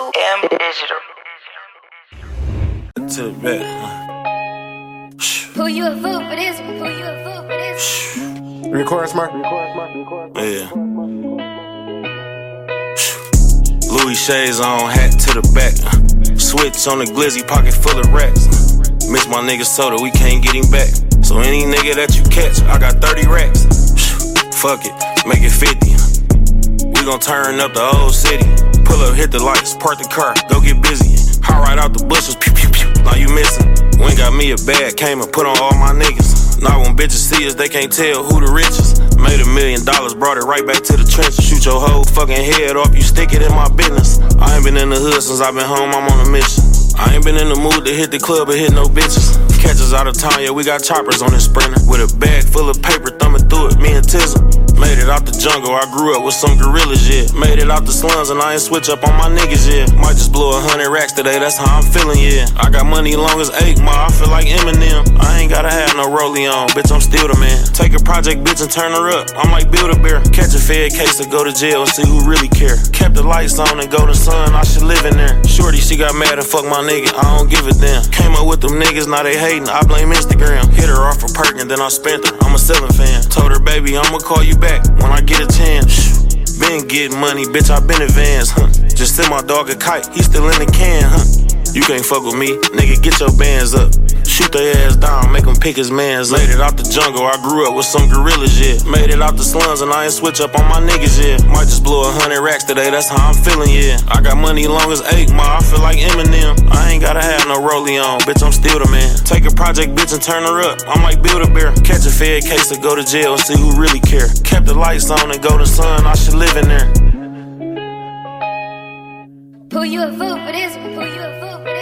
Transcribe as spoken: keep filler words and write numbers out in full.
O M Digital. To the back. Who you a fool for this? Who you a fool for this? Record, Smart. Yeah. Louis shades on, hat to the back. Switch on the glizzy, pocket full of racks. Miss my nigga soda, we can't get him back. So any nigga that you catch, I got thirty racks. Fuck it, make it fifty. We gon' turn up the whole city. Pull up, hit the lights, park the car, go get busy. Hop right out the bushes, pew pew pew. Now you missing. Went got me a bag, came and put on all my niggas. Now when bitches see us, they can't tell who the richest. Made a million dollars, brought it right back to the trenches. Shoot your whole fucking head off, you stick it in my business. I ain't been in the hood since I been home, I'm on a mission. I ain't been in the mood to hit the club or hit no bitches. Catch us out of town, yeah, we got choppers on this sprinter. With a bag full of paper, thumbing through it, me and Tizza. Made it out the jungle, I grew up with some gorillas, yeah. Made it out the slums and I ain't switch up on my niggas, yeah. Might just blow a hundred racks today, that's how I'm feeling, yeah. I got money long as eight mile, I feel like Eminem. I ain't gotta have no rollie on, bitch, I'm still the man. Take a project, bitch, and turn her up, I'm like Build-A-Bear. Catch a fed case to go to jail and see who really care. Kept the lights on and go to sun, I should live in there. Shorty, she got mad and fuck my nigga, I don't give a damn. Came up with them niggas, now they hating, I blame Instagram. Hit her off for Perkin, then I spent her, I'm a selling fan. Told her, baby, I'ma call you back when I get a chance. Been getting money, bitch, I been advanced, huh? Just send my dog a kite, he still in the can, huh? You can't fuck with me, nigga, get your bands up. Shoot their ass down, make them pick his mans up. Made it out the jungle, I grew up with some gorillas, yeah. Made it out the slums and I ain't switch up on my niggas, yeah. Might just blow a hundred racks today, that's how I'm feeling, yeah. I got money long as eight mile, I feel like Eminem. I ain't gotta have no rollie on, bitch, I'm still the man. Take a project, bitch, and turn her up, I'm like Build-A-Bear. Catch a fed case to go to jail and see who really care. Kept the lights on and go to sun, I should live in there. Who you a fool for this? Who you a fool for this?